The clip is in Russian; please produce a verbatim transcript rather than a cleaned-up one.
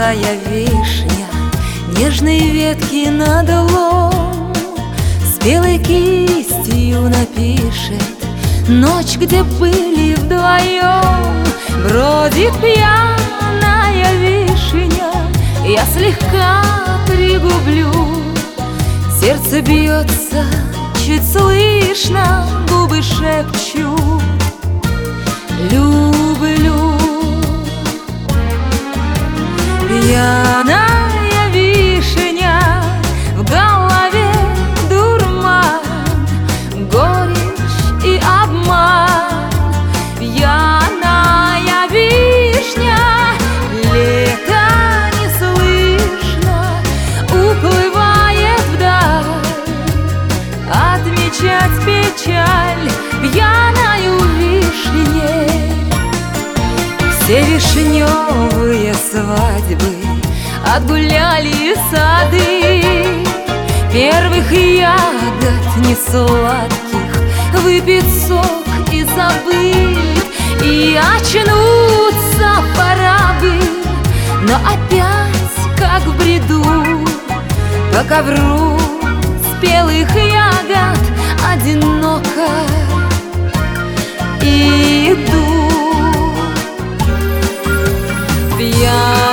белая вишня, нежные ветки надлом, спелой кистью напишет ночь, где были вдвоем. Бродит пьяная вишня, я слегка пригублю, сердце бьется, чуть слышно, губы шепчут: люблю. Пьяная вишня, в голове дурман, горечь и обман. Пьяная вишня, лето не слышно, уплывает вдаль, отмечать печаль пьяною вишне. Все вишневые свадьбы отгуляли сады, первых ягод не сладких выпит сок и забыт. И очнуться пора бы, но опять, как в бреду, по ковру спелых ягод одиноко иду. Я